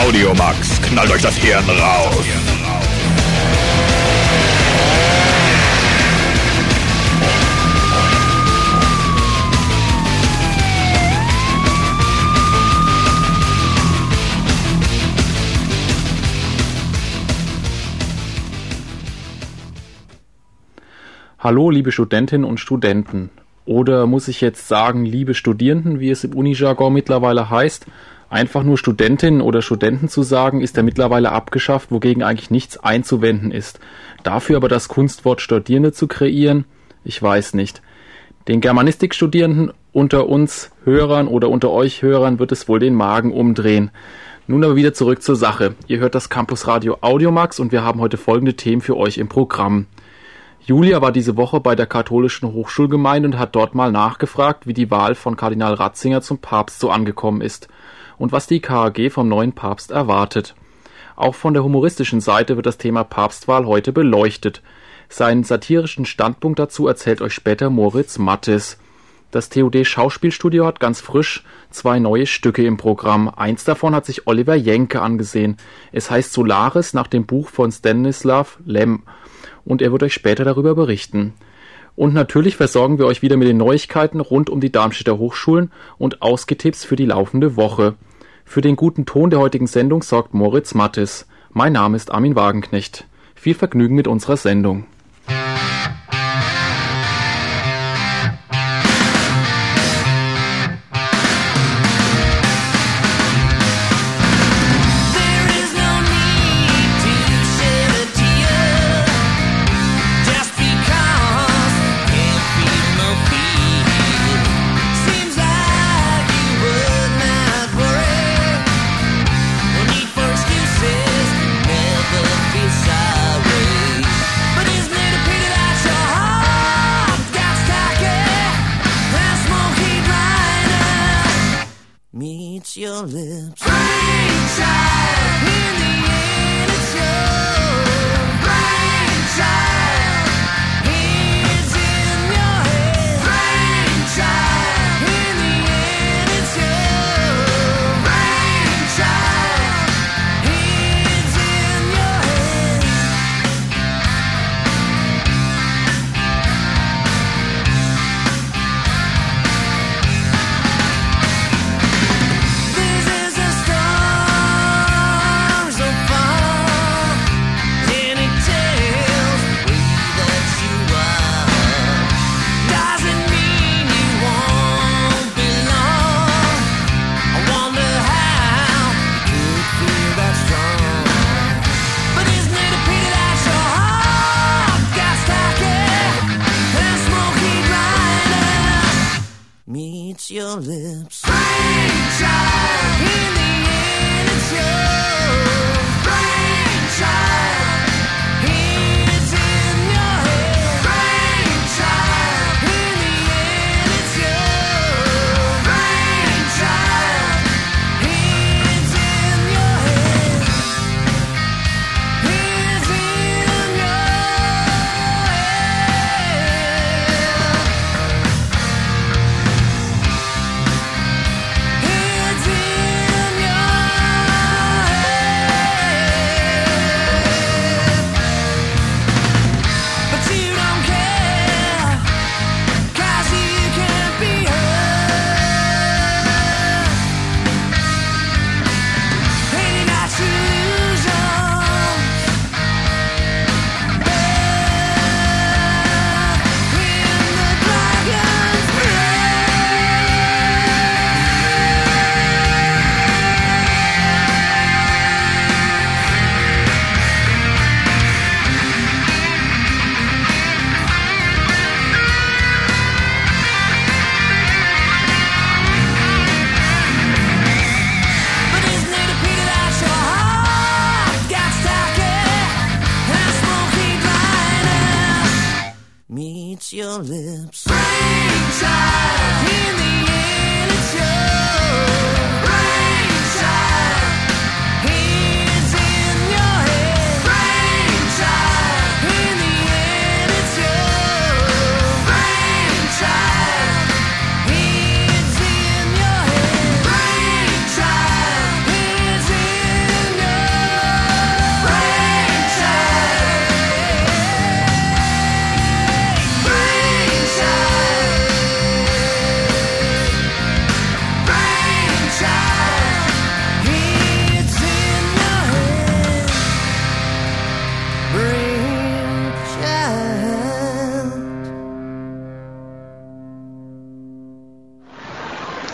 Audiomax, knallt euch das Hirn raus. Hallo, liebe Studentinnen und Studenten. Oder muss ich jetzt sagen, liebe Studierenden, wie es im Unijargon mittlerweile heißt? Einfach nur Studentinnen oder Studenten zu sagen, ist ja mittlerweile abgeschafft, wogegen eigentlich nichts einzuwenden ist. Dafür aber das Kunstwort Studierende zu kreieren? Ich weiß nicht. Den Germanistikstudierenden unter uns Hörern oder unter euch Hörern wird es wohl den Magen umdrehen. Nun aber wieder zurück zur Sache. Ihr hört das Campusradio Audiomax und wir haben heute folgende Themen für euch im Programm. Julia war diese Woche bei der katholischen Hochschulgemeinde und hat dort mal nachgefragt, wie die Wahl von Kardinal Ratzinger zum Papst so angekommen ist und was die KAG vom neuen Papst erwartet. Auch von der humoristischen Seite wird das Thema Papstwahl heute beleuchtet. Seinen satirischen Standpunkt dazu erzählt euch später Moritz Mattes. Das TUD Schauspielstudio hat ganz frisch 2 neue Stücke im Programm. Eins davon hat sich Oliver Jenke angesehen. Es heißt Solaris nach dem Buch von Stanislav Lem. Und er wird euch später darüber berichten. Und natürlich versorgen wir euch wieder mit den Neuigkeiten rund um die Darmstädter Hochschulen und Ausgetipps für die laufende Woche. Für den guten Ton der heutigen Sendung sorgt Moritz Mattes. Mein Name ist Armin Wagenknecht. Viel Vergnügen mit unserer Sendung. Your lips. Brainchild, in the end it's your brainchild. It's in your head. Brainchild, in the end it's your brainchild. It's in your head. Your lips. Brainchild, in the end it's your brainchild. It's in your head. Brainchild, in the end it's your brainchild. It's in your head. It's in your Your lips. Brainchild, in the end it's your brainchild. It's in your head. Brainchild, in the end it's your brainchild. It's in your head. Brainchild, it's in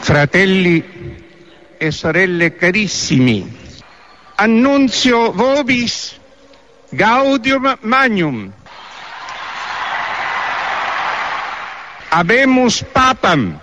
Fratelli e sorelle carissimi, annunzio vobis Gaudium Magnum. Habemus Papam.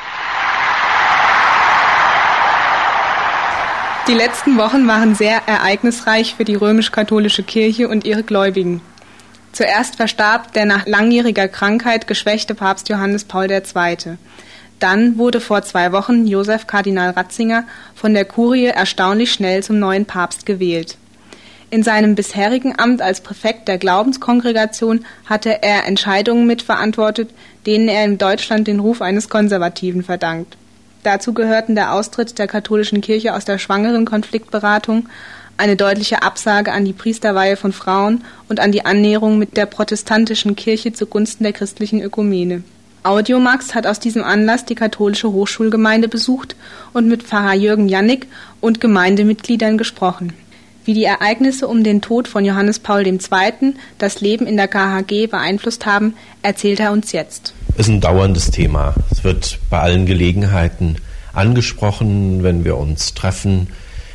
Die letzten Wochen waren sehr ereignisreich für die römisch-katholische Kirche und ihre Gläubigen. Zuerst verstarb der nach langjähriger Krankheit geschwächte Papst Johannes Paul II. Dann wurde vor 2 Wochen Josef Kardinal Ratzinger von der Kurie erstaunlich schnell zum neuen Papst gewählt. In seinem bisherigen Amt als Präfekt der Glaubenskongregation hatte er Entscheidungen mitverantwortet, denen er in Deutschland den Ruf eines Konservativen verdankt. Dazu gehörten der Austritt der katholischen Kirche aus der Schwangerenkonfliktberatung, eine deutliche Absage an die Priesterweihe von Frauen und an die Annäherung mit der protestantischen Kirche zugunsten der christlichen Ökumene. Audiomax hat aus diesem Anlass die katholische Hochschulgemeinde besucht und mit Pfarrer Jürgen Jannick und Gemeindemitgliedern gesprochen. Wie die Ereignisse um den Tod von Johannes Paul II. Das Leben in der KHG beeinflusst haben, erzählt er uns jetzt. Es ist ein dauerndes Thema. Es wird bei allen Gelegenheiten angesprochen, wenn wir uns treffen,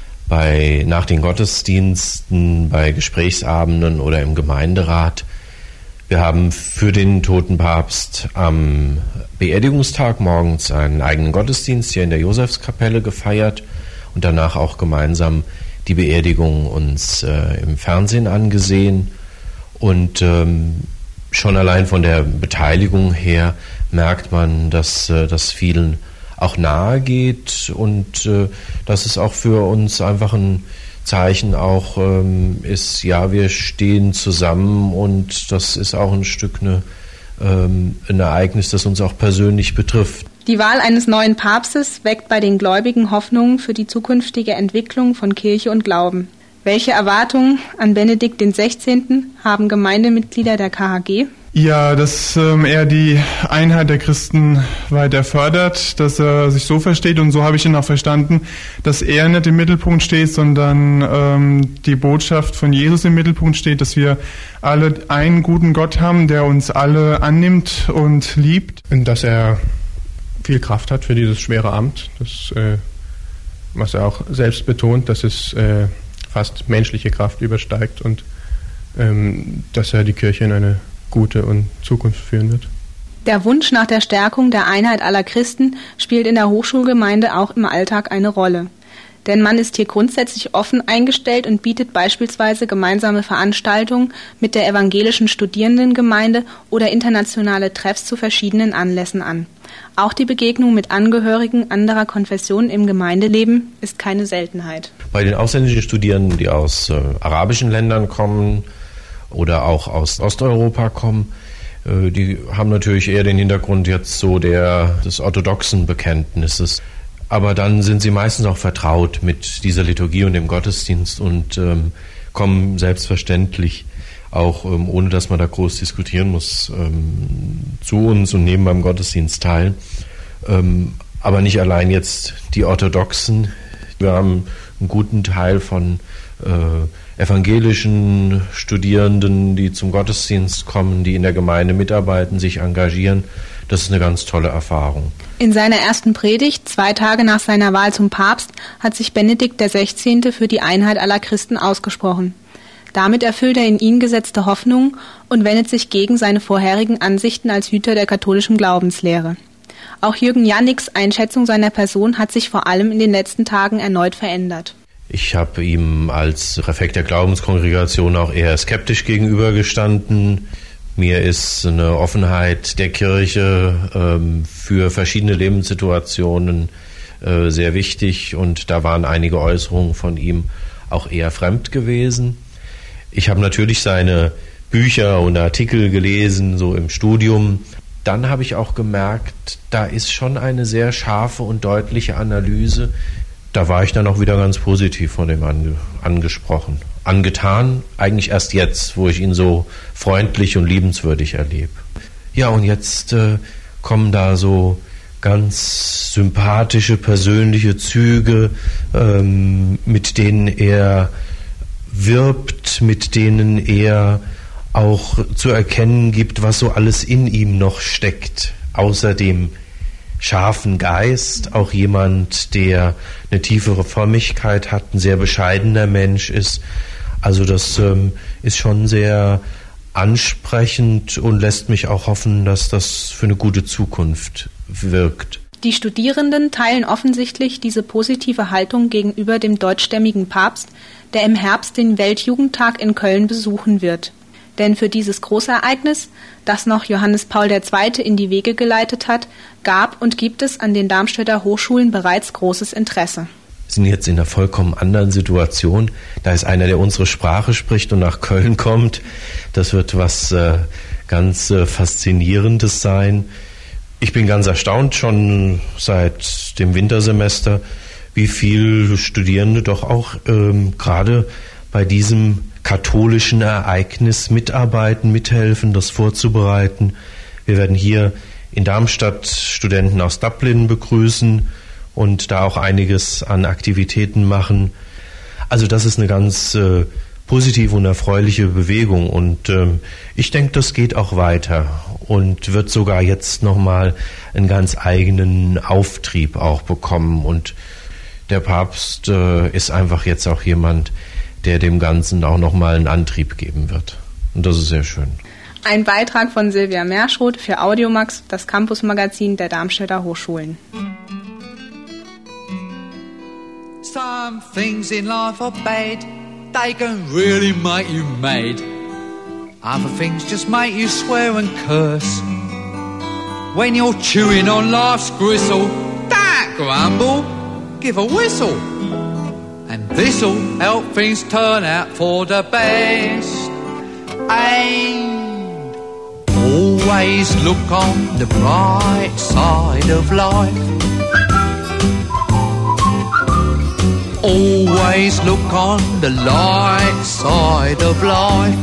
nach den Gottesdiensten, bei Gesprächsabenden oder im Gemeinderat. Wir haben für den toten Papst am Beerdigungstag morgens einen eigenen Gottesdienst hier in der Josefskapelle gefeiert und danach auch gemeinsam die Beerdigung uns im Fernsehen angesehen. Und schon allein von der Beteiligung her merkt man, dass das vielen auch nahe geht und dass es auch für uns einfach ein Zeichen auch ist, ja, wir stehen zusammen und das ist auch ein Stück ein Ereignis, das uns auch persönlich betrifft. Die Wahl eines neuen Papstes weckt bei den Gläubigen Hoffnungen für die zukünftige Entwicklung von Kirche und Glauben. Welche Erwartungen an Benedikt XVI. Haben Gemeindemitglieder der KHG? Ja, dass er die Einheit der Christen weiter fördert, dass er sich so versteht und so habe ich ihn auch verstanden, dass er nicht im Mittelpunkt steht, sondern die Botschaft von Jesus im Mittelpunkt steht, dass wir alle einen guten Gott haben, der uns alle annimmt und liebt. Und dass er viel Kraft hat für dieses schwere Amt, das, was er auch selbst betont, dass es fast menschliche Kraft übersteigt und dass er die Kirche in eine gute und Zukunft führen wird. Der Wunsch nach der Stärkung der Einheit aller Christen spielt in der Hochschulgemeinde auch im Alltag eine Rolle. Denn man ist hier grundsätzlich offen eingestellt und bietet beispielsweise gemeinsame Veranstaltungen mit der evangelischen Studierendengemeinde oder internationale Treffs zu verschiedenen Anlässen an. Auch die Begegnung mit Angehörigen anderer Konfessionen im Gemeindeleben ist keine Seltenheit. Bei den ausländischen Studierenden, die aus arabischen Ländern kommen oder auch aus Osteuropa kommen, die haben natürlich eher den Hintergrund jetzt so des orthodoxen Bekenntnisses. Aber dann sind sie meistens auch vertraut mit dieser Liturgie und dem Gottesdienst und kommen selbstverständlich auch, ohne dass man da groß diskutieren muss, zu uns und nehmen beim Gottesdienst teil. Aber nicht allein jetzt die Orthodoxen. Wir haben einen guten Teil von evangelischen Studierenden, die zum Gottesdienst kommen, die in der Gemeinde mitarbeiten, sich engagieren. Das ist eine ganz tolle Erfahrung. In seiner ersten Predigt, 2 Tage nach seiner Wahl zum Papst, hat sich Benedikt XVI. Für die Einheit aller Christen ausgesprochen. Damit erfüllt er in ihn gesetzte Hoffnungen und wendet sich gegen seine vorherigen Ansichten als Hüter der katholischen Glaubenslehre. Auch Jürgen Jannicks Einschätzung seiner Person hat sich vor allem in den letzten Tagen erneut verändert. Ich habe ihm als Präfekt der Glaubenskongregation auch eher skeptisch gegenübergestanden. Mir ist eine Offenheit der Kirche für verschiedene Lebenssituationen sehr wichtig und da waren einige Äußerungen von ihm auch eher fremd gewesen. Ich habe natürlich seine Bücher und Artikel gelesen, so im Studium. Dann habe ich auch gemerkt, da ist schon eine sehr scharfe und deutliche Analyse. Da war ich dann auch wieder ganz positiv von dem angesprochen. Angetan, eigentlich erst jetzt, wo ich ihn so freundlich und liebenswürdig erlebe. Ja, und jetzt kommen da so ganz sympathische, persönliche Züge, mit denen er wirbt, mit denen er auch zu erkennen gibt, was so alles in ihm noch steckt, außer dem scharfen Geist, auch jemand, der eine tiefere Frömmigkeit hat, ein sehr bescheidener Mensch ist. Also das ist schon sehr ansprechend und lässt mich auch hoffen, dass das für eine gute Zukunft wirkt. Die Studierenden teilen offensichtlich diese positive Haltung gegenüber dem deutschstämmigen Papst, der im Herbst den Weltjugendtag in Köln besuchen wird. Denn für dieses Großereignis, das noch Johannes Paul II. In die Wege geleitet hat, gab und gibt es an den Darmstädter Hochschulen bereits großes Interesse. Wir sind jetzt in einer vollkommen anderen Situation. Da ist einer, der unsere Sprache spricht und nach Köln kommt. Das wird was ganz Faszinierendes sein. Ich bin ganz erstaunt schon seit dem Wintersemester, wie viele Studierende doch auch gerade bei diesem katholischen Ereignis mitarbeiten, mithelfen, das vorzubereiten. Wir werden hier in Darmstadt Studenten aus Dublin begrüßen und da auch einiges an Aktivitäten machen. Also das ist eine ganz positive und erfreuliche Bewegung und ich denke, das geht auch weiter und wird sogar jetzt nochmal einen ganz eigenen Auftrieb auch bekommen und der Papst ist einfach jetzt auch jemand, der dem Ganzen auch nochmal einen Antrieb geben wird. Und das ist sehr schön. Ein Beitrag von Silvia Merschroth für Audiomax, das Campusmagazin der Darmstädter Hochschulen. Some things in life are bad, they can really make you mad. Other things just make you swear and curse. When you're chewing on life's gristle, don't grumble, give a whistle. And this'll help things turn out for the best. And always look on the bright side of life. Always look on the light side of life.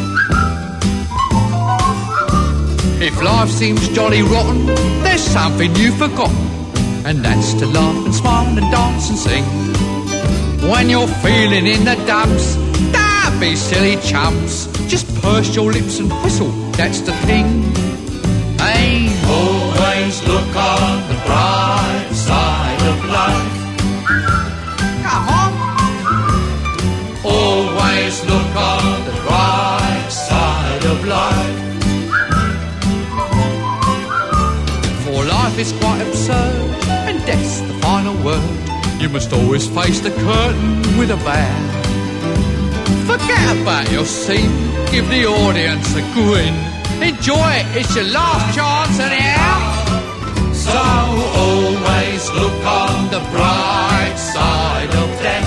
If life seems jolly rotten, there's something you've forgotten, and that's to laugh and smile and dance and sing. When you're feeling in the dumps, don't be silly chumps. Just purse your lips and whistle, that's the thing. Hey, always look on the bright side of life. Come on. Always look on the bright side of life. For life is quite absurd, and death's the final word. You must always face the curtain with a bow. Forget about your scene, give the audience a grin. Enjoy it, it's your last chance anyhow. So always look on the bright side of death.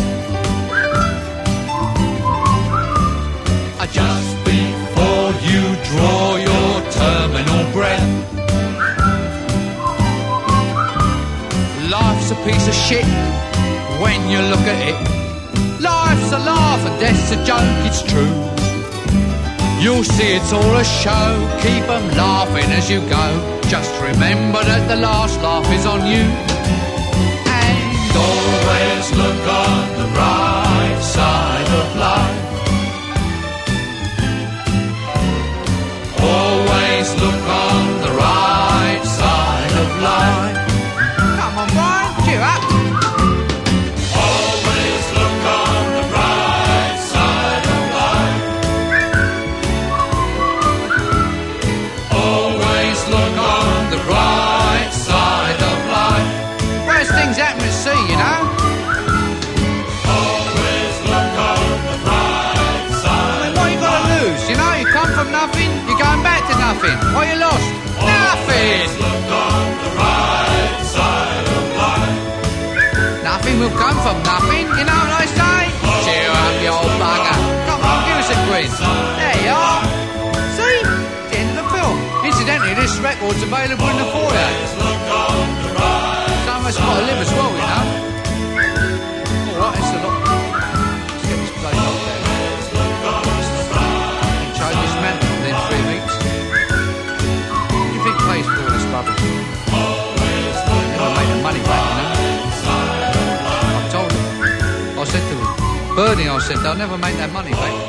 Just before you draw your terminal breath. Life's a piece of shit when you look at it. Life's a laugh and death's a joke, it's true. You'll see it's all a show, keep 'em laughing as you go. Just remember that the last laugh is on you. And always look on the bright side of life. Always look on the right side of life. Come on, Brian, cheer up. Always look on the right side of life. Always look on the right side of life. Worst things happen at sea, you know. Always look on the right side. I mean, what you got to lose? You know, you come from nothing, you're going back to nothing. What you lost? Nothing. Always look on the right side of life. Nothing will come from nothing, you know what I say? Cheer up, you old bugger. Come on, give us a grin. There you are. See? It's the end of the film. Incidentally, this record's available in the foyer. Some of us got to live as well, you know. Alright, it's a lot. Let's get this place off there. And change this man within 3 weeks. What do you think pays for all this rubbish? Never made the money back, you know. I told him. I said to him, Bernie, I said, they'll never make that money back.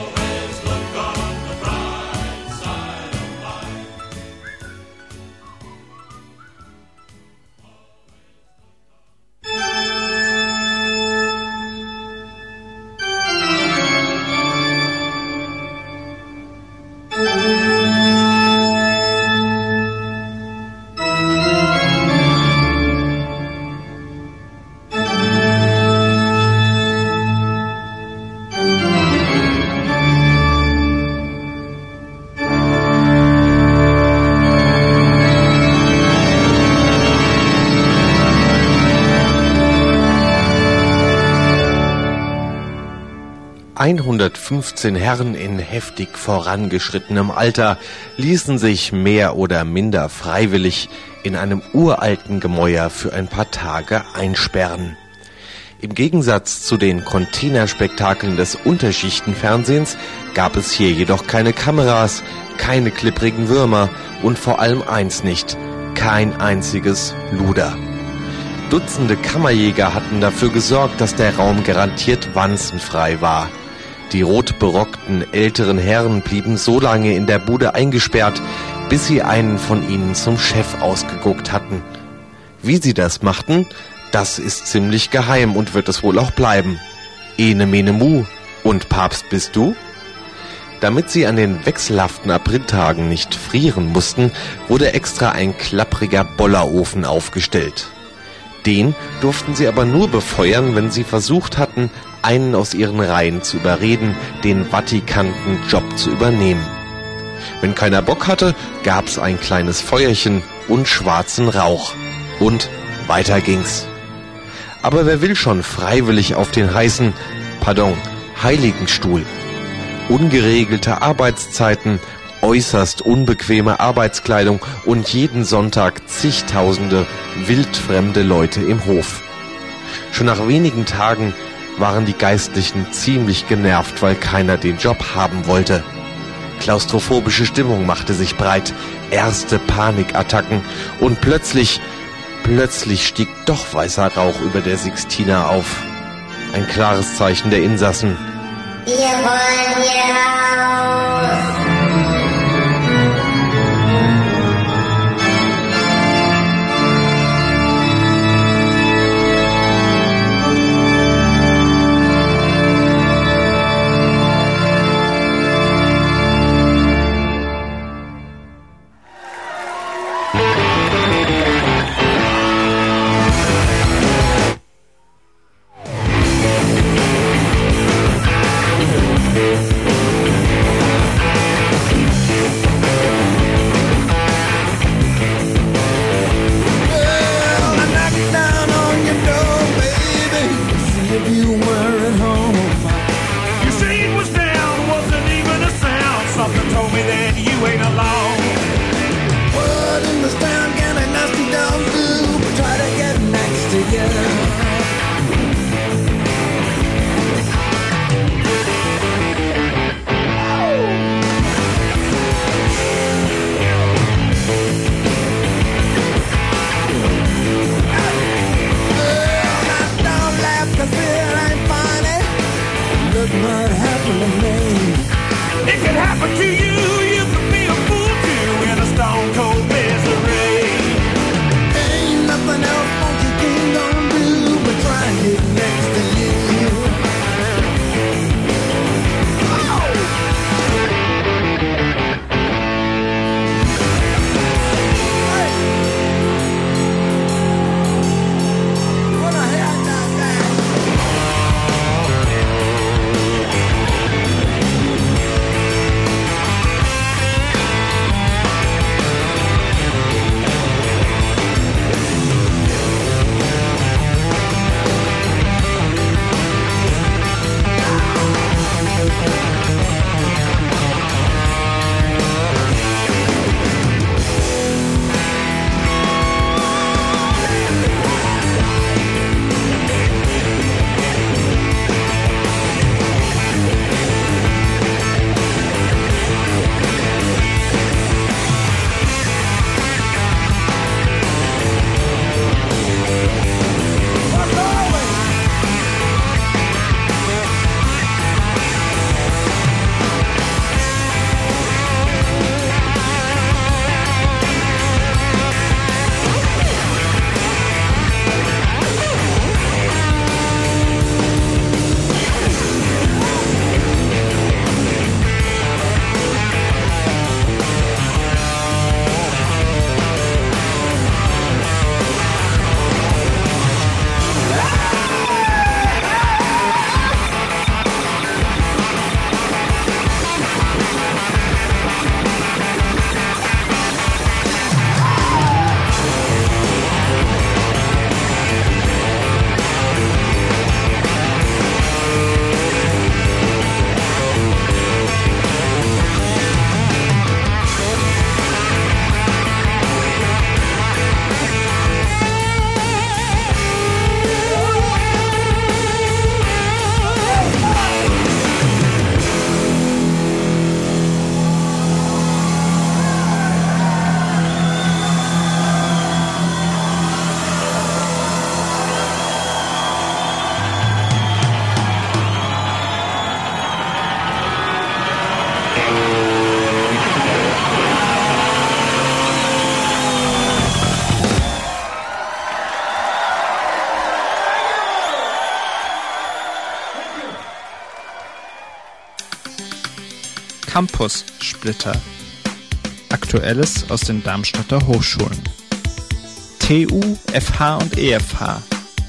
...115 Herren in heftig vorangeschrittenem Alter ließen sich mehr oder minder freiwillig in einem uralten Gemäuer für ein paar Tage einsperren. Im Gegensatz zu den Containerspektakeln des Unterschichtenfernsehens gab es hier jedoch keine Kameras, keine klipprigen Würmer und vor allem eins nicht, kein einziges Luder. Dutzende Kammerjäger hatten dafür gesorgt, dass der Raum garantiert wanzenfrei war. Die rotberockten älteren Herren blieben so lange in der Bude eingesperrt, bis sie einen von ihnen zum Chef ausgeguckt hatten. Wie sie das machten, das ist ziemlich geheim und wird es wohl auch bleiben. Ene mene mu, und Papst bist du? Damit sie an den wechselhaften Apriltagen nicht frieren mussten, wurde extra ein klappriger Bollerofen aufgestellt. Den durften sie aber nur befeuern, wenn sie versucht hatten, einen aus ihren Reihen zu überreden, den vatikanten Job zu übernehmen. Wenn keiner Bock hatte, gab's ein kleines Feuerchen und schwarzen Rauch. Und weiter ging's. Aber wer will schon freiwillig auf den Heiligenstuhl? Ungeregelte Arbeitszeiten, äußerst unbequeme Arbeitskleidung und jeden Sonntag zigtausende wildfremde Leute im Hof. Schon nach wenigen Tagen waren die Geistlichen ziemlich genervt, weil keiner den Job haben wollte. Klaustrophobische Stimmung machte sich breit, erste Panikattacken und plötzlich stieg doch weißer Rauch über der Sixtina auf. Ein klares Zeichen der Insassen. Wir wollen hier raus. Campus-Splitter. Aktuelles aus den Darmstädter Hochschulen. TU, FH und EFH.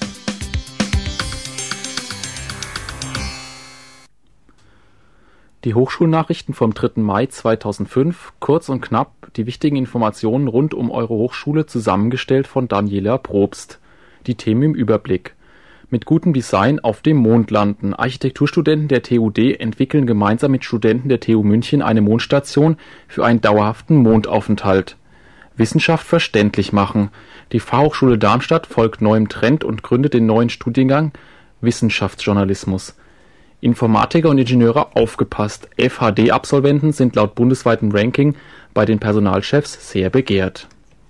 Die Hochschulnachrichten vom 3. Mai 2005, kurz und knapp die wichtigen Informationen rund um eure Hochschule, zusammengestellt von Daniela Probst. Die Themen im Überblick. Mit gutem Design auf dem Mond landen. Architekturstudenten der TUD entwickeln gemeinsam mit Studenten der TU München eine Mondstation für einen dauerhaften Mondaufenthalt. Wissenschaft verständlich machen. Die Fachhochschule Darmstadt folgt neuem Trend und gründet den neuen Studiengang Wissenschaftsjournalismus. Informatiker und Ingenieure aufgepasst. FHD-Absolventen sind laut bundesweitem Ranking bei den Personalchefs sehr begehrt.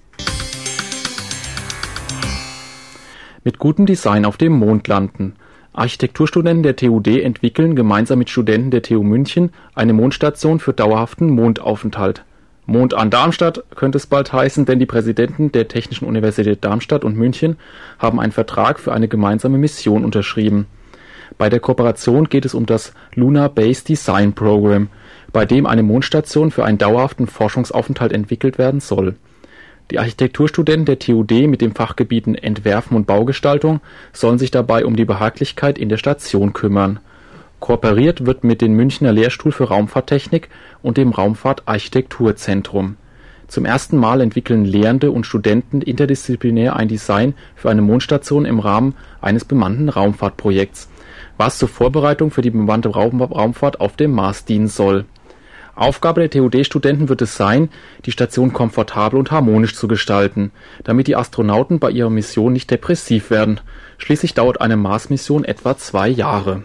Mit gutem Design auf dem Mond landen. Architekturstudenten der TUD entwickeln gemeinsam mit Studenten der TU München eine Mondstation für dauerhaften Mondaufenthalt. Mond an Darmstadt könnte es bald heißen, denn die Präsidenten der Technischen Universität Darmstadt und München haben einen Vertrag für eine gemeinsame Mission unterschrieben. Bei der Kooperation geht es um das Lunar Base Design Program, bei dem eine Mondstation für einen dauerhaften Forschungsaufenthalt entwickelt werden soll. Die Architekturstudenten der TUD mit den Fachgebieten Entwerfen und Baugestaltung sollen sich dabei um die Behaglichkeit in der Station kümmern. Kooperiert wird mit dem Münchner Lehrstuhl für Raumfahrttechnik und dem Raumfahrtarchitekturzentrum. Zum ersten Mal entwickeln Lehrende und Studenten interdisziplinär ein Design für eine Mondstation im Rahmen eines bemannten Raumfahrtprojekts, was zur Vorbereitung für die bemannte Raumfahrt auf dem Mars dienen soll. Aufgabe der TUD-Studenten wird es sein, die Station komfortabel und harmonisch zu gestalten, damit die Astronauten bei ihrer Mission nicht depressiv werden. Schließlich dauert eine Mars-Mission etwa 2 Jahre.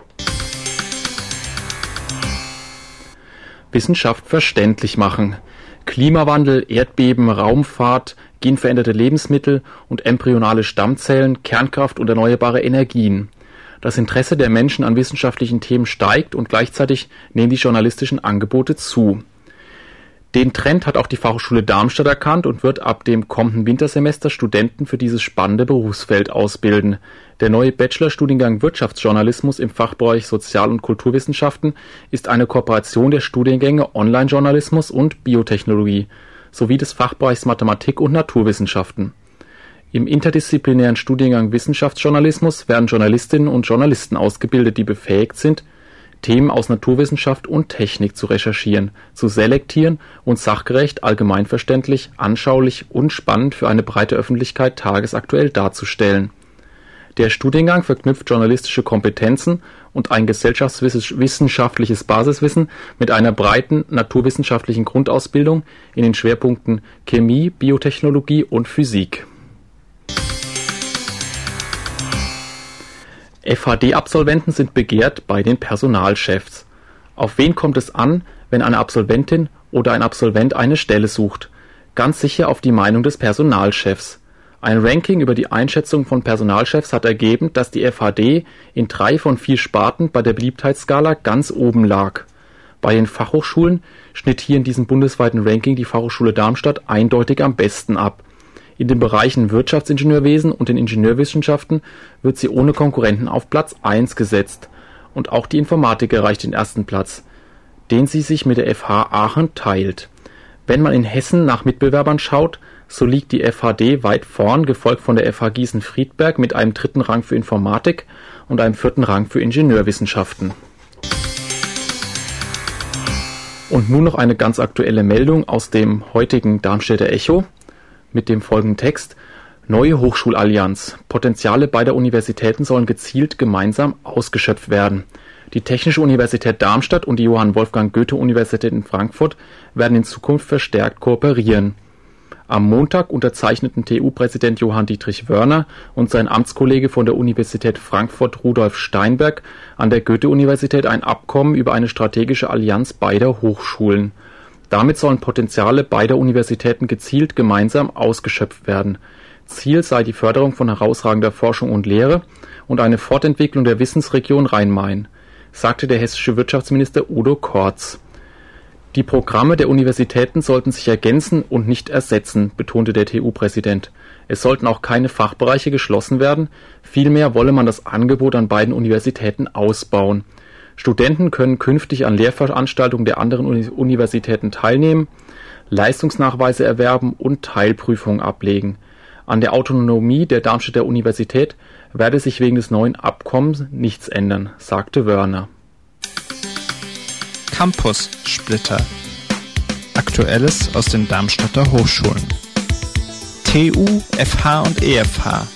Wissenschaft verständlich machen. Klimawandel, Erdbeben, Raumfahrt, genveränderte Lebensmittel und embryonale Stammzellen, Kernkraft und erneuerbare Energien. Das Interesse der Menschen an wissenschaftlichen Themen steigt und gleichzeitig nehmen die journalistischen Angebote zu. Den Trend hat auch die Fachhochschule Darmstadt erkannt und wird ab dem kommenden Wintersemester Studenten für dieses spannende Berufsfeld ausbilden. Der neue Bachelorstudiengang Wirtschaftsjournalismus im Fachbereich Sozial- und Kulturwissenschaften ist eine Kooperation der Studiengänge Online-Journalismus und Biotechnologie sowie des Fachbereichs Mathematik und Naturwissenschaften. Im interdisziplinären Studiengang Wissenschaftsjournalismus werden Journalistinnen und Journalisten ausgebildet, die befähigt sind, Themen aus Naturwissenschaft und Technik zu recherchieren, zu selektieren und sachgerecht, allgemeinverständlich, anschaulich und spannend für eine breite Öffentlichkeit tagesaktuell darzustellen. Der Studiengang verknüpft journalistische Kompetenzen und ein gesellschaftswissenschaftliches Basiswissen mit einer breiten naturwissenschaftlichen Grundausbildung in den Schwerpunkten Chemie, Biotechnologie und Physik. FHD-Absolventen sind begehrt bei den Personalchefs. Auf wen kommt es an, wenn eine Absolventin oder ein Absolvent eine Stelle sucht? Ganz sicher auf die Meinung des Personalchefs. Ein Ranking über die Einschätzung von Personalchefs hat ergeben, dass die FHD in 3 von 4 Sparten bei der Beliebtheitsskala ganz oben lag. Bei den Fachhochschulen schnitt hier in diesem bundesweiten Ranking die Fachhochschule Darmstadt eindeutig am besten ab. In den Bereichen Wirtschaftsingenieurwesen und den Ingenieurwissenschaften wird sie ohne Konkurrenten auf Platz 1 gesetzt. Und auch die Informatik erreicht den ersten Platz, den sie sich mit der FH Aachen teilt. Wenn man in Hessen nach Mitbewerbern schaut, so liegt die FHD weit vorn, gefolgt von der FH Gießen-Friedberg mit einem 3. Rang für Informatik und einem 4. Rang für Ingenieurwissenschaften. Und nun noch eine ganz aktuelle Meldung aus dem heutigen Darmstädter Echo mit dem folgenden Text: Neue Hochschulallianz. Potenziale beider Universitäten sollen gezielt gemeinsam ausgeschöpft werden. Die Technische Universität Darmstadt und die Johann Wolfgang Goethe-Universität in Frankfurt werden in Zukunft verstärkt kooperieren. Am Montag unterzeichneten TU-Präsident Johann Dietrich Wörner und sein Amtskollege von der Universität Frankfurt Rudolf Steinberg an der Goethe-Universität ein Abkommen über eine strategische Allianz beider Hochschulen. Damit sollen Potenziale beider Universitäten gezielt gemeinsam ausgeschöpft werden. Ziel sei die Förderung von herausragender Forschung und Lehre und eine Fortentwicklung der Wissensregion Rhein-Main, sagte der hessische Wirtschaftsminister Udo Kortz. Die Programme der Universitäten sollten sich ergänzen und nicht ersetzen, betonte der TU-Präsident. Es sollten auch keine Fachbereiche geschlossen werden, vielmehr wolle man das Angebot an beiden Universitäten ausbauen. Studenten können künftig an Lehrveranstaltungen der anderen Universitäten teilnehmen, Leistungsnachweise erwerben und Teilprüfungen ablegen. An der Autonomie der Darmstädter Universität werde sich wegen des neuen Abkommens nichts ändern, sagte Wörner. Campus-Splitter. Aktuelles aus den Darmstädter Hochschulen. TU, FH und EFH.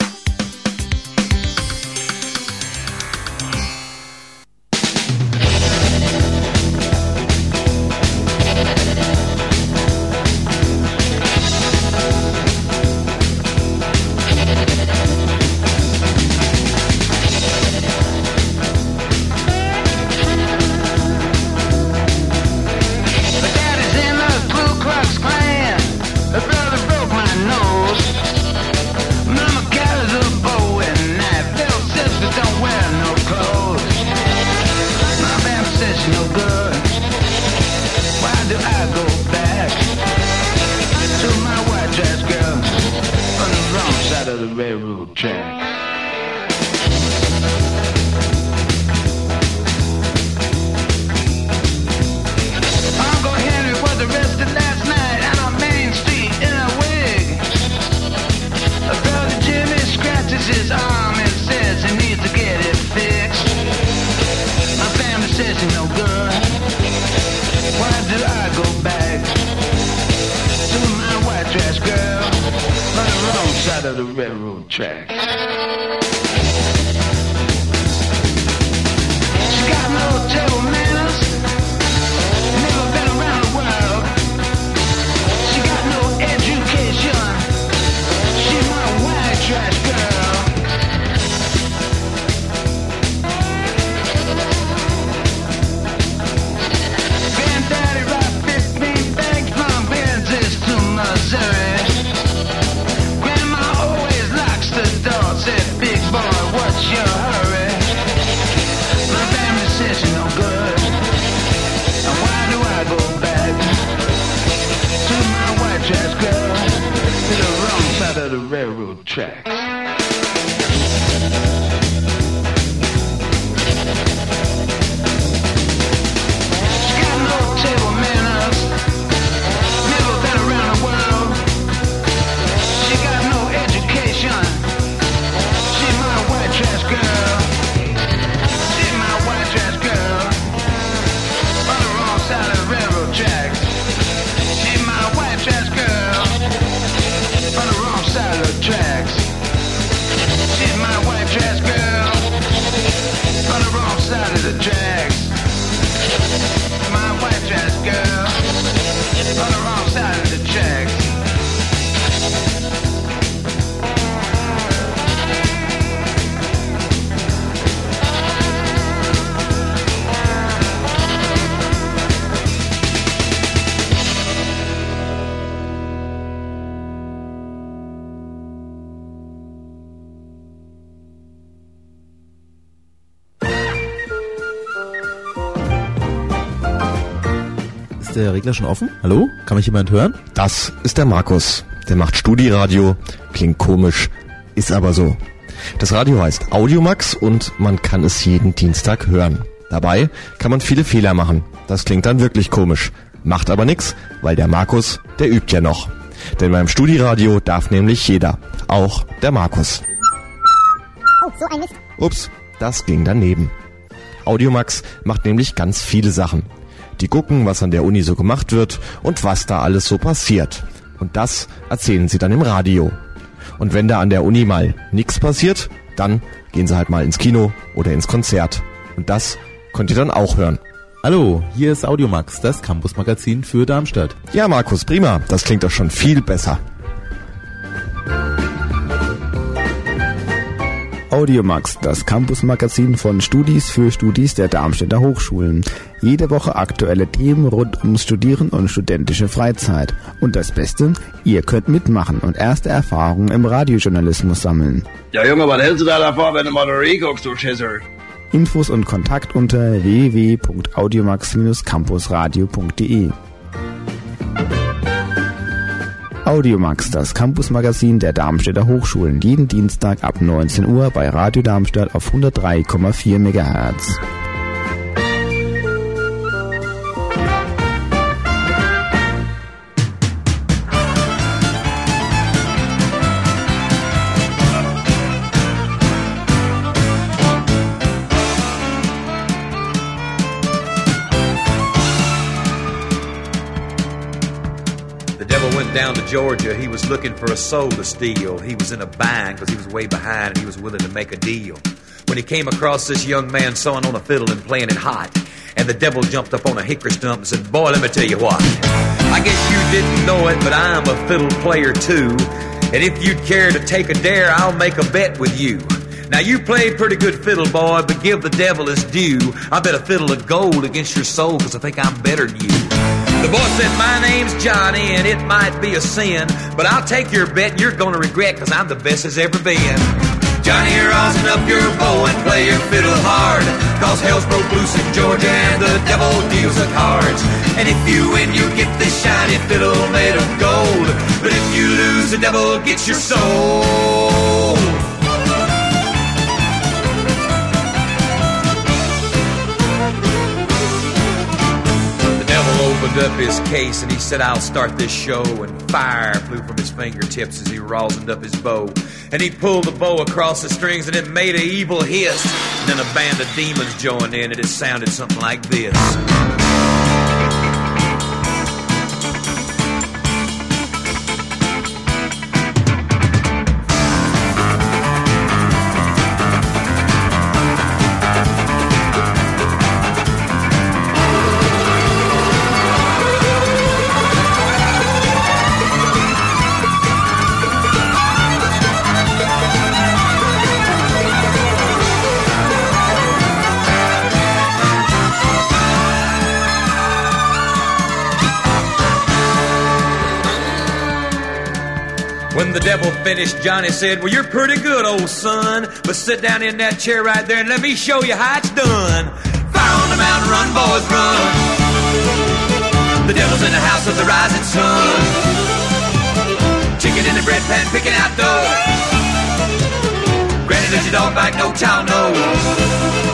Ist der Regler schon offen? Hallo? Kann mich jemand hören? Das ist der Markus. Der macht Studiradio. Klingt komisch, ist aber so. Das Radio heißt Audiomax und man kann es jeden Dienstag hören. Dabei kann man viele Fehler machen. Das klingt dann wirklich komisch. Macht aber nix, weil der Markus, der übt ja noch. Denn beim Studiradio darf nämlich jeder. Auch der Markus. Oh, so ein Mist. Ups, das ging daneben. Audiomax macht nämlich ganz viele Sachen. Die gucken, was an der Uni so gemacht wird und was da alles so passiert. Und das erzählen sie dann im Radio. Und wenn da an der Uni mal nichts passiert, dann gehen sie halt mal ins Kino oder ins Konzert. Und das könnt ihr dann auch hören. Hallo, hier ist Audiomax, das Campus-Magazin für Darmstadt. Ja, Markus, prima. Das klingt doch schon viel besser. Audiomax, das Campus-Magazin von Studis für Studis der Darmstädter Hochschulen. Jede Woche aktuelle Themen rund ums Studieren und studentische Freizeit. Und das Beste, ihr könnt mitmachen und erste Erfahrungen im Radiojournalismus sammeln. Ja, Junge, was hältst du da davor, wenn du mal guckst, du Schisser? Infos und Kontakt unter www.audiomax-campusradio.de. Audiomax, das Campus-Magazin der Darmstädter Hochschulen, jeden Dienstag ab 19 Uhr bei Radio Darmstadt auf 103,4 MHz. down to Georgia. He was looking for a soul to steal. He was in a bind because he was way behind and he was willing to make a deal. When he came across this young man sawing on a fiddle and playing it hot, and the devil jumped up on a hickory stump and said, boy, let me tell you what. I guess you didn't know it, but I'm a fiddle player too. And if you'd care to take a dare, I'll make a bet with you. Now you play pretty good fiddle, boy, but give the devil his due. I bet a fiddle of gold against your soul, cause I think I'm better than you. The boy said, my name's Johnny, and it might be a sin, but I'll take your bet and you're gonna regret, cause I'm the best as ever been. Johnny, rosin up your bow and play your fiddle hard, cause hell's broke loose in Georgia and the devil deals the cards. And if you win, you get this shiny fiddle made of gold, but if you lose, the devil gets your soul. Opened up his case and he said, I'll start this show, and fire flew from his fingertips as he rosined up his bow, and he pulled the bow across the strings and it made an evil hiss, and then a band of demons joined in and it sounded something like this. When the devil finished, Johnny said, well, you're pretty good, old son, but sit down in that chair right there and let me show you how it's done. Fire on the mountain, run, boys, run. The devil's in the house of the rising sun. Chicken in the bread pan, picking out dough. Granny, does your dog bite? No child knows.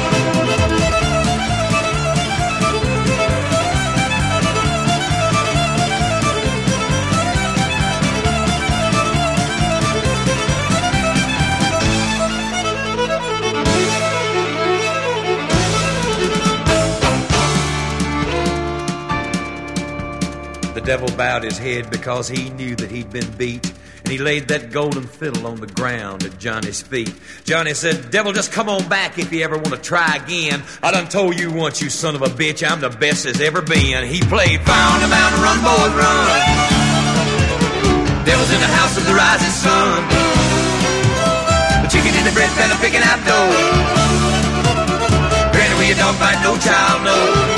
The devil bowed his head because he knew that he'd been beat, and he laid that golden fiddle on the ground at Johnny's feet. Johnny said, devil, just come on back if you ever want to try again. I done told you once, you son of a bitch, I'm the best there's ever been. He played Fire on the Mountain, run, boys, run. Devil's in the house of the rising sun. The chicken in the bread pan, picking out dough. Granny, where your dog bite, no child knows.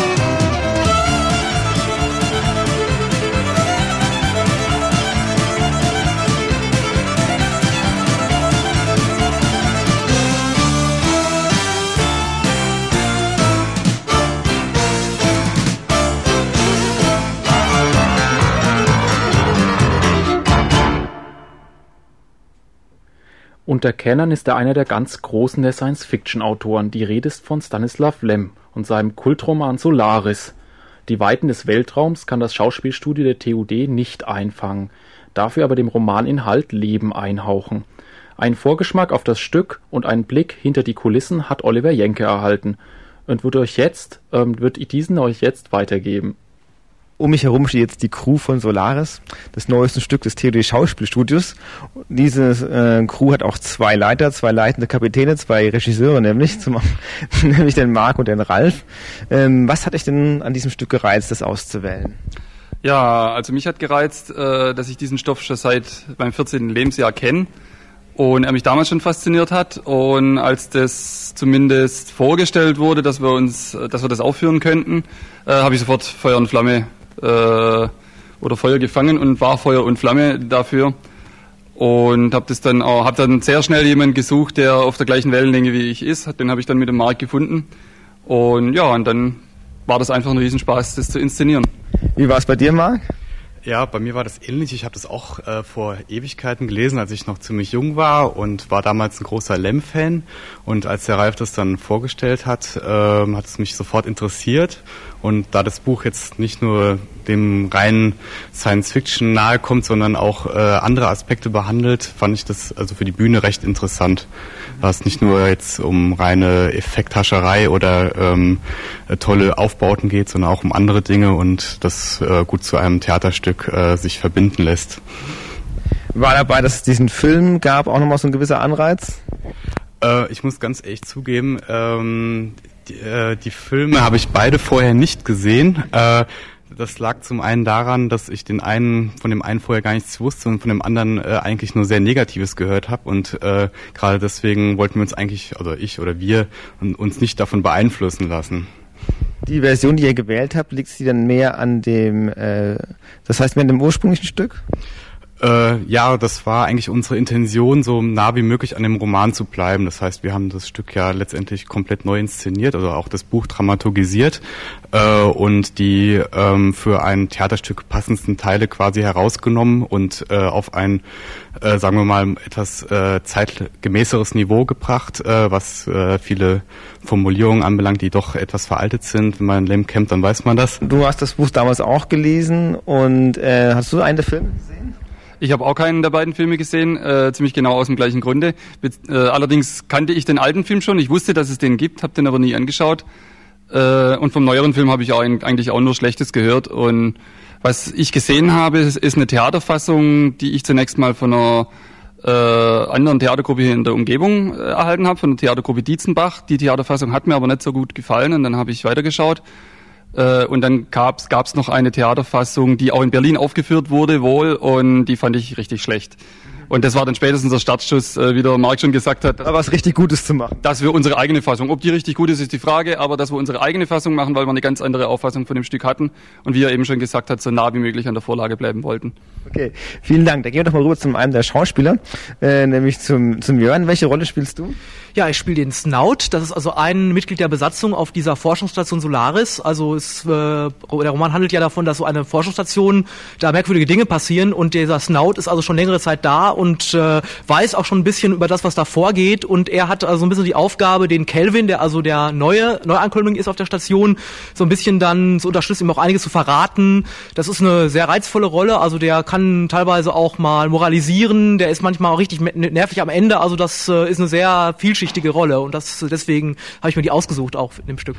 Unter Kennern ist er einer der ganz Großen der Science-Fiction-Autoren. Die Rede ist von Stanislaw Lem und seinem Kultroman Solaris. Die Weiten des Weltraums kann das Schauspielstudio der TUD nicht einfangen, dafür aber dem Romaninhalt Leben einhauchen. Einen Vorgeschmack auf das Stück und einen Blick hinter die Kulissen hat Oliver Jenke erhalten und wird diesen euch jetzt weitergeben. Um mich herum steht jetzt die Crew von Solaris, das neueste Stück des TUD Schauspielstudios. Diese Crew hat auch zwei leitende Kapitäne, zwei Regisseure nämlich den Marc und den Ralf. Was hat euch denn an diesem Stück gereizt, das auszuwählen? Ja, also mich hat gereizt, dass ich diesen Stoff schon seit meinem 14. Lebensjahr kenne und er mich damals schon fasziniert hat, und als das zumindest vorgestellt wurde, dass wir das aufführen könnten, habe ich sofort Feuer und Flamme oder Feuer gefangen und war Feuer und Flamme dafür und habe dann sehr schnell jemanden gesucht, der auf der gleichen Wellenlänge wie ich ist. Den habe ich dann mit dem Marc gefunden und dann war das einfach ein Riesenspaß, das zu inszenieren. Wie war es bei dir, Marc? Ja, bei mir war das ähnlich. Ich habe das auch vor Ewigkeiten gelesen, als ich noch ziemlich jung war, und war damals ein großer Lem-Fan. Und als der Ralf das dann vorgestellt hat, hat es mich sofort interessiert. Und da das Buch jetzt nicht nur dem reinen Science-Fiction nahe kommt, sondern auch andere Aspekte behandelt, fand ich das also für die Bühne recht interessant. Da es nicht nur jetzt um reine Effekthascherei oder tolle Aufbauten geht, sondern auch um andere Dinge und das gut zu einem Theaterstück Stück sich verbinden lässt. War dabei, dass es diesen Film gab, auch nochmal so ein gewisser Anreiz? Ich muss ganz ehrlich zugeben, die Filme habe ich beide vorher nicht gesehen. Das lag zum einen daran, dass ich von dem einen vorher gar nichts wusste und von dem anderen eigentlich nur sehr Negatives gehört habe und gerade deswegen wollten wir uns eigentlich, also ich oder wir, uns nicht davon beeinflussen lassen. Die Version, die ihr gewählt habt, liegt sie dann mehr an dem, das heißt mehr an dem ursprünglichen Stück? Ja, das war eigentlich unsere Intention, so nah wie möglich an dem Roman zu bleiben. Das heißt, wir haben das Stück ja letztendlich komplett neu inszeniert, also auch das Buch dramaturgisiert und die für ein Theaterstück passendsten Teile quasi herausgenommen und auf ein, sagen wir mal, etwas zeitgemäßeres Niveau gebracht, was viele Formulierungen anbelangt, die doch etwas veraltet sind. Wenn man Lem kennt, dann weiß man das. Du hast das Buch damals auch gelesen und hast du einen der Filme gesehen? Ich habe auch keinen der beiden Filme gesehen, ziemlich genau aus dem gleichen Grunde. Allerdings kannte ich den alten Film schon. Ich wusste, dass es den gibt, habe den aber nie angeschaut. Und vom neueren Film habe ich auch eigentlich auch nur Schlechtes gehört. Und was ich gesehen habe, ist eine Theaterfassung, die ich zunächst mal von einer anderen Theatergruppe hier in der Umgebung erhalten habe, von der Theatergruppe Dietzenbach. Die Theaterfassung hat mir aber nicht so gut gefallen und dann habe ich weitergeschaut. Und dann gab's noch eine Theaterfassung, die auch in Berlin aufgeführt wurde wohl und die fand ich richtig schlecht. Und das war dann spätestens der Startschuss, wie der Marc schon gesagt hat. Aber was richtig Gutes zu machen. Dass wir unsere eigene Fassung, ob die richtig gut ist, ist die Frage, aber dass wir unsere eigene Fassung machen, weil wir eine ganz andere Auffassung von dem Stück hatten und wie er eben schon gesagt hat, so nah wie möglich an der Vorlage bleiben wollten. Okay, vielen Dank. Dann gehen wir doch mal rüber zu einem der Schauspieler, nämlich zum Jörn. Welche Rolle spielst du? Ja, ich spiele den Snout. Das ist also ein Mitglied der Besatzung auf dieser Forschungsstation Solaris. Also der Roman handelt ja davon, dass so eine Forschungsstation, da merkwürdige Dinge passieren und dieser Snout ist also schon längere Zeit da und weiß auch schon ein bisschen über das, was da vorgeht und er hat also ein bisschen die Aufgabe, den Kelvin, der also der Neuankömmling ist auf der Station, so ein bisschen dann zu unterstützen, ihm auch einiges zu verraten. Das ist eine sehr reizvolle Rolle, also der kann teilweise auch mal moralisieren, der ist manchmal auch richtig nervig am Ende, also das ist eine sehr vielschichtige Rolle und deswegen habe ich mir die ausgesucht auch in dem Stück.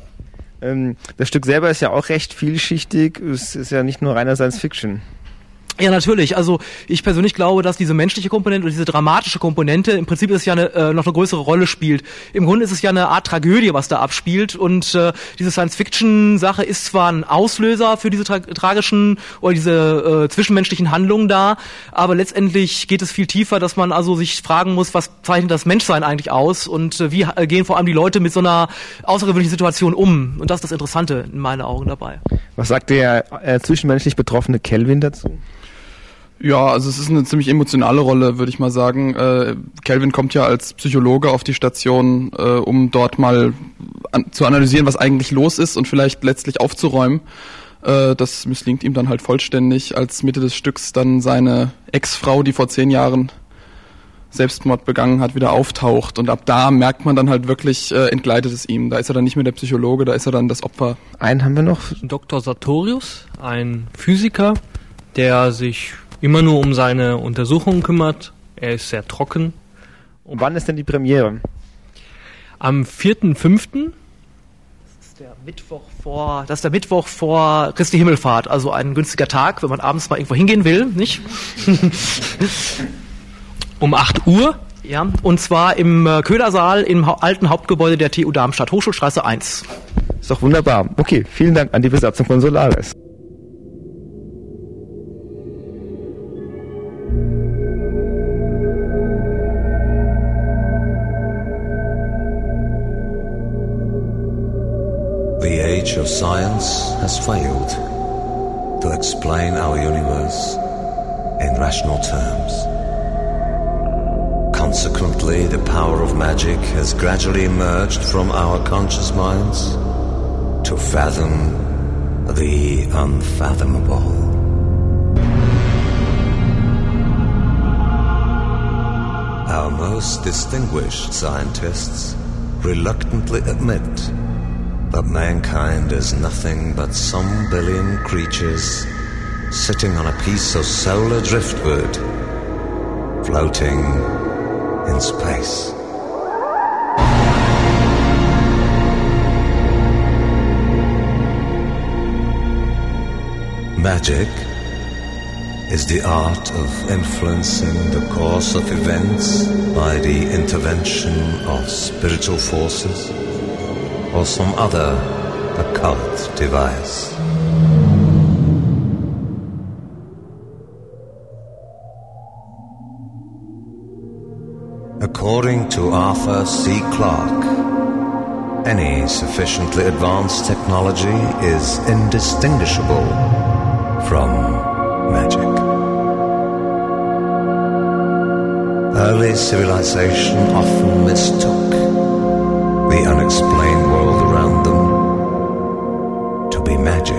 Das Stück selber ist ja auch recht vielschichtig, es ist ja nicht nur reiner Science-Fiction. Ja, natürlich. Also ich persönlich glaube, dass diese menschliche Komponente oder diese dramatische Komponente im Prinzip ist ja noch eine größere Rolle spielt. Im Grunde ist es ja eine Art Tragödie, was da abspielt und diese Science-Fiction-Sache ist zwar ein Auslöser für diese tragischen oder diese zwischenmenschlichen Handlungen da, aber letztendlich geht es viel tiefer, dass man also sich fragen muss, was zeichnet das Menschsein eigentlich aus und wie gehen vor allem die Leute mit so einer außergewöhnlichen Situation um und das ist das Interessante in meinen Augen dabei. Was sagt der zwischenmenschlich betroffene Kelvin dazu? Ja, also es ist eine ziemlich emotionale Rolle, würde ich mal sagen. Kelvin kommt ja als Psychologe auf die Station, um dort mal zu analysieren, was eigentlich los ist und vielleicht letztlich aufzuräumen. Das misslingt ihm dann halt vollständig, als Mitte des Stücks dann seine Ex-Frau, die vor 10 Jahren Selbstmord begangen hat, wieder auftaucht. Und ab da merkt man dann halt wirklich, entgleitet es ihm. Da ist er dann nicht mehr der Psychologe, da ist er dann das Opfer. Einen haben wir noch. Dr. Sartorius, ein Physiker, der sich immer nur um seine Untersuchungen kümmert. Er ist sehr trocken. Und wann ist denn die Premiere? Am 4.5. Das ist der Mittwoch vor Christi Himmelfahrt, also ein günstiger Tag, wenn man abends mal irgendwo hingehen will, nicht? Um 8 Uhr? Ja, und zwar im Köhlersaal im alten Hauptgebäude der TU Darmstadt, Hochschulstraße 1. Ist doch wunderbar. Okay, vielen Dank an die Besatzung von Solaris. The age of science has failed to explain our universe in rational terms. Consequently, the power of magic has gradually emerged from our conscious minds to fathom the unfathomable. Our most distinguished scientists reluctantly admit that mankind is nothing but some billion creatures sitting on a piece of solar driftwood, floating in space. Magic is the art of influencing the course of events by the intervention of spiritual forces or some other occult device. According to Arthur C. Clarke, any sufficiently advanced technology is indistinguishable from magic. Early civilization often mistook the unexplained world around them to be magic.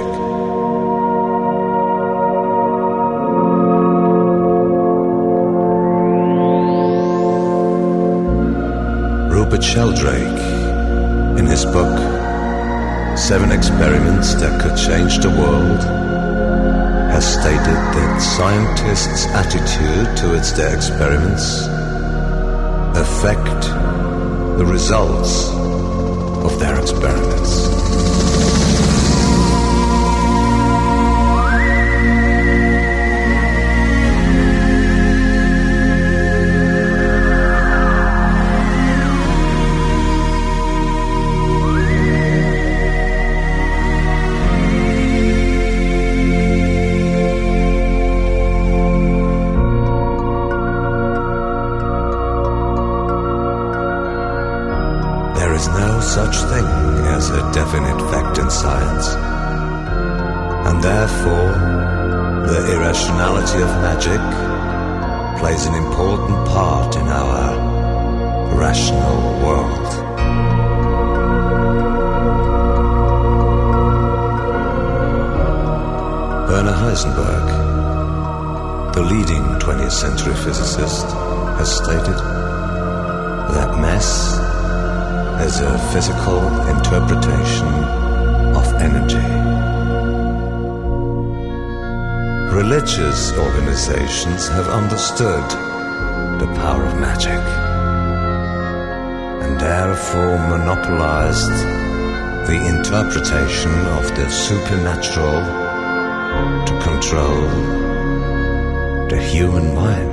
Rupert Sheldrake, in his book 7 Experiments That Could Change the World, has stated that scientists' attitude towards their experiments affect the results of their experiments. Such thing as a definite fact in science, and therefore the irrationality of magic plays an important part in our rational world. Werner Heisenberg, the leading 20th century physicist, has stated that mass is a physical interpretation of energy. Religious organizations have understood the power of magic and therefore monopolized the interpretation of the supernatural to control the human mind.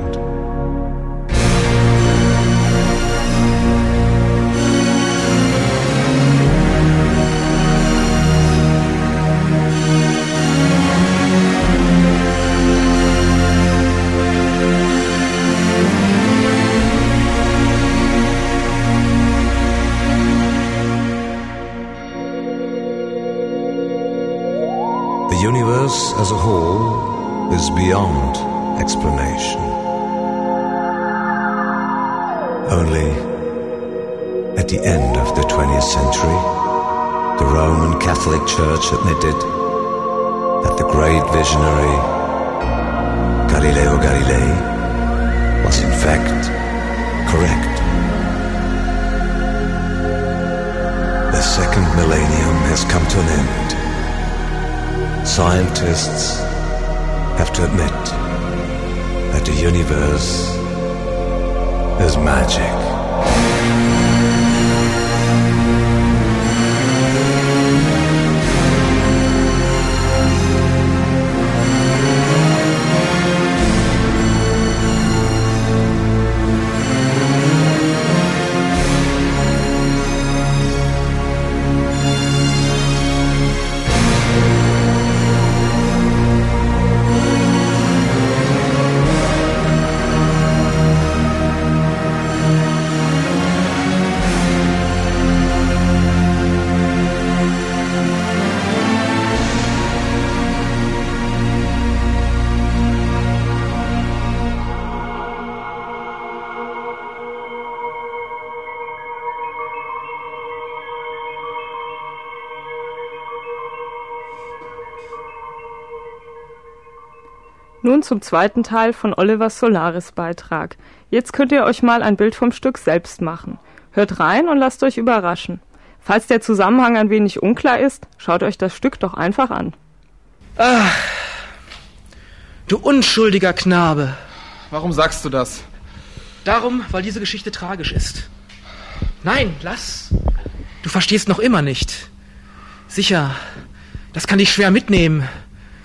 The universe as a whole is beyond explanation. Only at the end of the 20th century, the Roman Catholic Church admitted that the great visionary Galileo Galilei was in fact correct. The second millennium has come to an end. Scientists have to admit that the universe is magic. Nun zum zweiten Teil von Olivers Solaris-Beitrag. Jetzt könnt ihr euch mal ein Bild vom Stück selbst machen. Hört rein und lasst euch überraschen. Falls der Zusammenhang ein wenig unklar ist, schaut euch das Stück doch einfach an. Ach, du unschuldiger Knabe. Warum sagst du das? Darum, weil diese Geschichte tragisch ist. Nein, lass. Du verstehst noch immer nicht. Sicher, das kann dich schwer mitnehmen.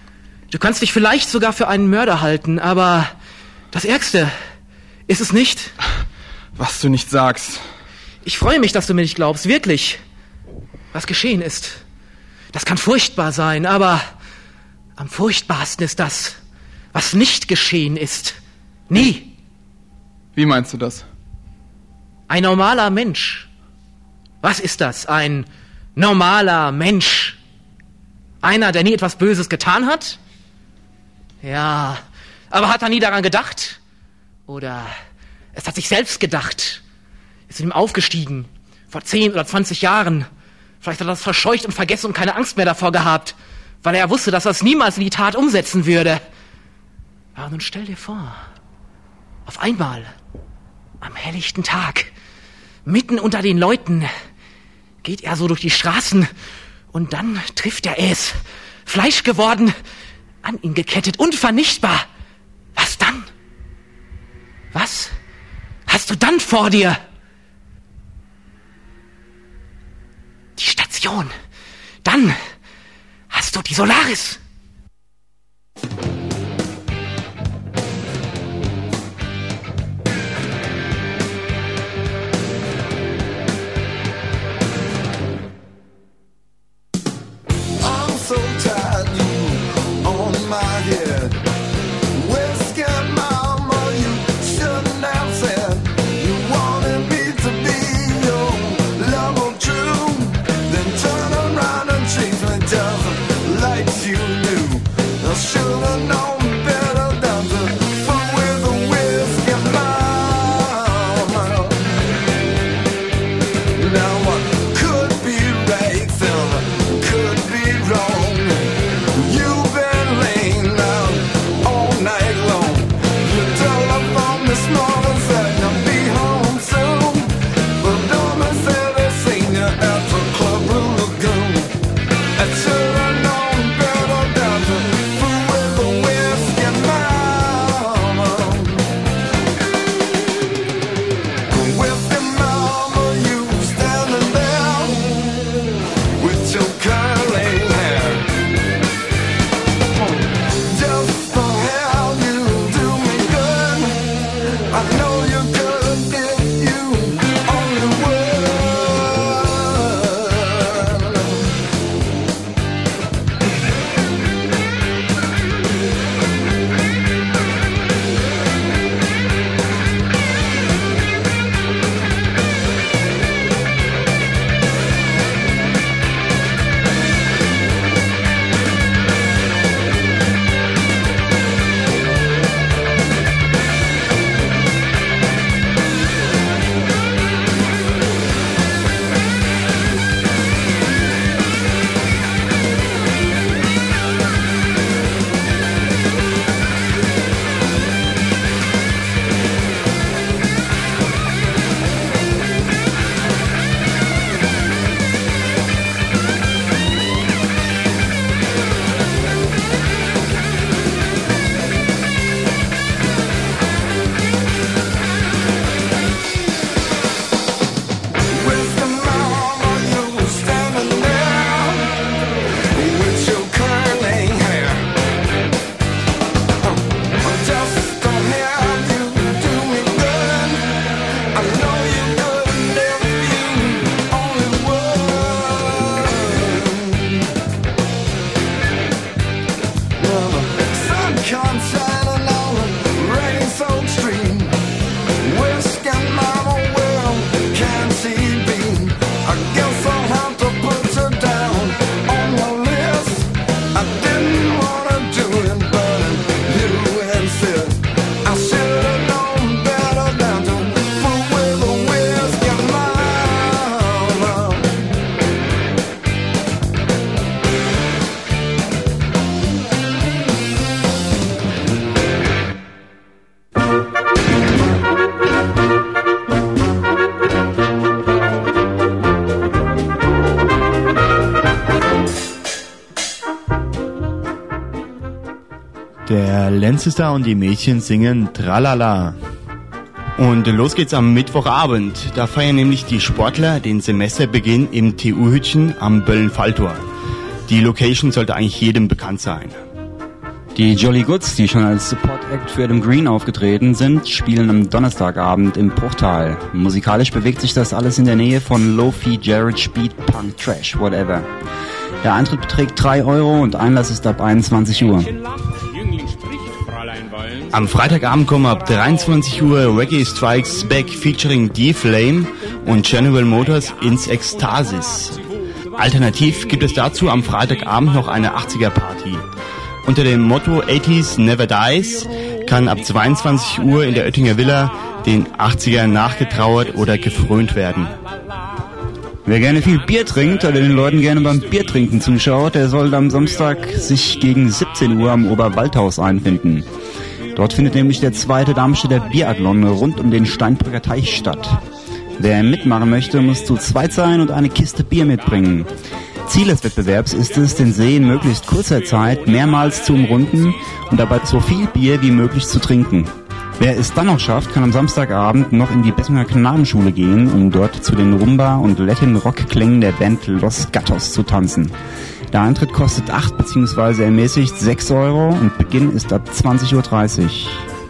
Du kannst dich vielleicht sogar für einen Mörder halten, aber das Ärgste ist es nicht. Was du nicht sagst. Ich freue mich, dass du mir nicht glaubst, wirklich. Was geschehen ist, das kann furchtbar sein, aber am furchtbarsten ist das, was nicht geschehen ist. Nie. Wie meinst du das? Ein normaler Mensch. Was ist das? Ein normaler Mensch. Einer, der nie etwas Böses getan hat? Ja, aber hat er nie daran gedacht? Oder es hat sich selbst gedacht. Ist in ihm aufgestiegen. Vor 10 oder 20 Jahren. Vielleicht hat er das verscheucht und vergessen und keine Angst mehr davor gehabt. Weil er wusste, dass er es niemals in die Tat umsetzen würde. Aber nun stell dir vor, auf einmal, am helllichten Tag, mitten unter den Leuten, geht er so durch die Straßen und dann trifft er es, Fleisch geworden, an ihn gekettet, unvernichtbar. Was dann? Was hast du dann vor dir? Die Station. Dann hast du die Solaris. So tired, you on my head. Whiskey mama, you shouldn't have said you wanted me to be your love of true. Then turn around and treat me just like you do. I should have known better than to fool with a whiskey mama. Now what could be right and could be wrong. Der Lenz ist da und die Mädchen singen Tralala. Und los geht's am Mittwochabend. Da feiern nämlich die Sportler den Semesterbeginn im TU-Hütchen am Böllen-Falltor. Die Location sollte eigentlich jedem bekannt sein. Die Jolly Goods, die schon als Support Act für Adam Green aufgetreten sind, spielen am Donnerstagabend im Bruchtal. Musikalisch bewegt sich das alles in der Nähe von Lo-Fi, Jared, Speed, Punk, Trash, whatever. Der Eintritt beträgt 3 € und Einlass ist ab 21 Uhr. Am Freitagabend kommen ab 23 Uhr Reggae Strikes Back featuring D-Flame und General Motors ins Ekstasis. Alternativ gibt es dazu am Freitagabend noch eine 80er-Party. Unter dem Motto 80s Never Dies kann ab 22 Uhr in der Oettinger Villa den 80ern nachgetrauert oder gefrönt werden. Wer gerne viel Bier trinkt oder den Leuten gerne beim Biertrinken zuschaut, der soll am Samstag sich gegen 17 Uhr am Oberwaldhaus einfinden. Dort findet nämlich der 2. Darmstädter Biathlon rund um den Steinbrücker Teich statt. Wer mitmachen möchte, muss zu zweit sein und eine Kiste Bier mitbringen. Ziel des Wettbewerbs ist es, den See in möglichst kurzer Zeit mehrmals zu umrunden und dabei so viel Bier wie möglich zu trinken. Wer es dann noch schafft, kann am Samstagabend noch in die Bessemer Knabenschule gehen, um dort zu den Rumba- und Latin-Rock-Klängen der Band Los Gatos zu tanzen. Der Eintritt kostet 8 bzw. ermäßigt 6 € und Beginn ist ab 20:30 Uhr.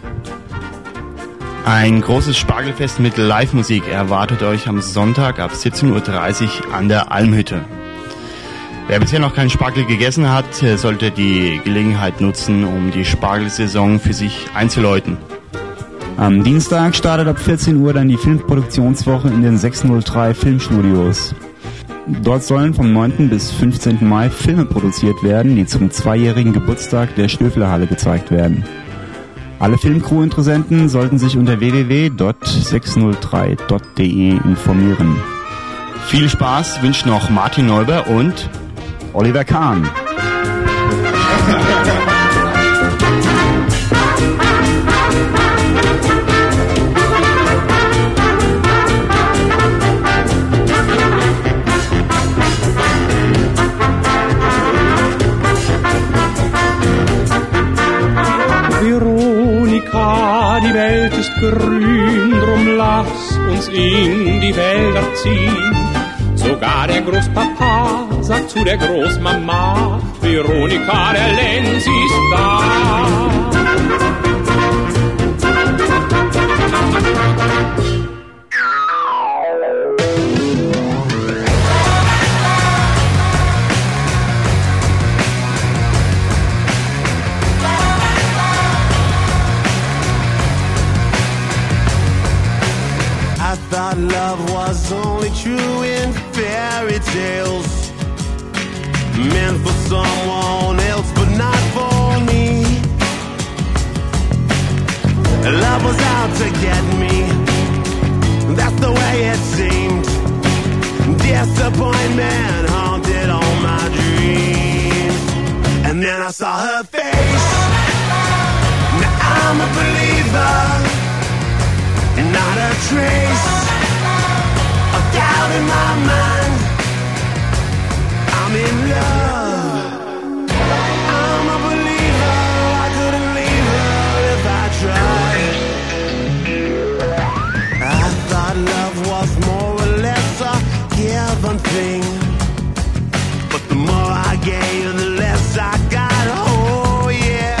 Ein großes Spargelfest mit Live-Musik erwartet euch am Sonntag ab 17:30 Uhr an der Almhütte. Wer bisher noch keinen Spargel gegessen hat, sollte die Gelegenheit nutzen, um die Spargelsaison für sich einzuläuten. Am Dienstag startet ab 14 Uhr dann die Filmproduktionswoche in den 603 Filmstudios. Dort sollen vom 9. bis 15. Mai Filme produziert werden, die zum 2-jährigen Geburtstag der Stöflerhalle gezeigt werden. Alle Filmcrew-Interessenten sollten sich unter www.603.de informieren. Viel Spaß wünscht noch Martin Neuber und Oliver Kahn. Veronika, die Welt ist grün, drum lass uns in die Wälder ziehen. Sogar der Großpapa sagt zu der Großmama, Veronika, der Lenz ist da. I thought love was only true in fairy tales, meant for someone else but not for me. Love was out to get me, that's the way it seemed. Disappointment haunted all my dreams. And then I saw her face, now I'm a believer. Not a trace of doubt in my mind. I'm in love. I'm a believer. I couldn't leave her if I tried. I thought love was more or less a given thing, but the more I gave, the less I got. Oh yeah.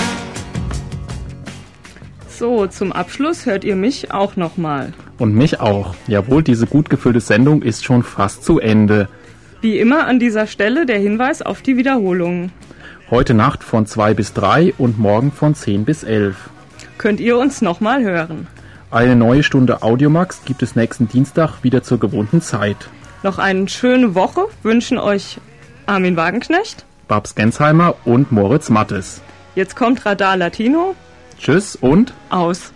So, zum Abschluss hört ihr mich auch nochmal. Und mich auch. Jawohl, diese gut gefüllte Sendung ist schon fast zu Ende. Wie immer an dieser Stelle der Hinweis auf die Wiederholungen. Heute Nacht von 2 bis 3 und morgen von 10 bis 11. Könnt ihr uns nochmal hören. Eine neue Stunde Audiomax gibt es nächsten Dienstag wieder zur gewohnten Zeit. Noch eine schöne Woche wünschen euch Armin Wagenknecht, Babs Gensheimer und Moritz Mattes. Jetzt kommt Radar Latino. Tschüss und aus.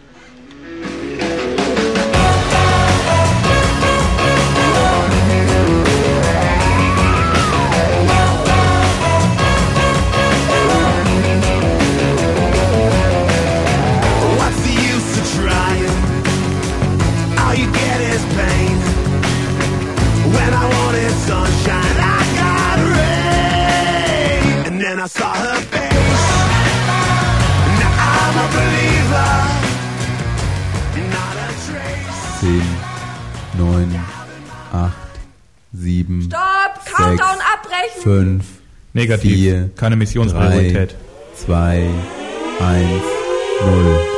What's the use of trying? All you get is pain. When I wanted sunshine, I got rain. And then I saw her face. Now I'm a believer. Not a trace. 10, 9, 8, 7, Stopp! Countdown abbrechen! 5, Negativ. 4, keine Missionspriorität. 3, 2, 1, 0.